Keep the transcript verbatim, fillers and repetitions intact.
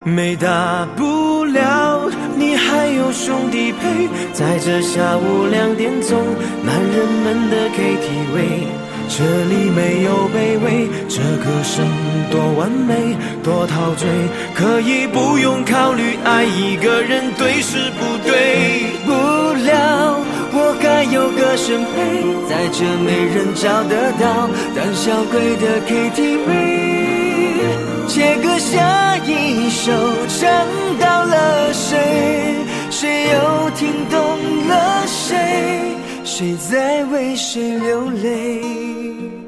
没大不了，你还有兄弟陪，在这下午两点钟，男人们的 K T V， 这里没有卑微，这歌声多完美，多陶醉，可以不用考虑爱一个人对是不对。不了，我该有个身陪，在这没人找得到胆小鬼的 K T V， 切歌下一首，唱到了谁，谁又听懂了谁，谁在为谁流泪。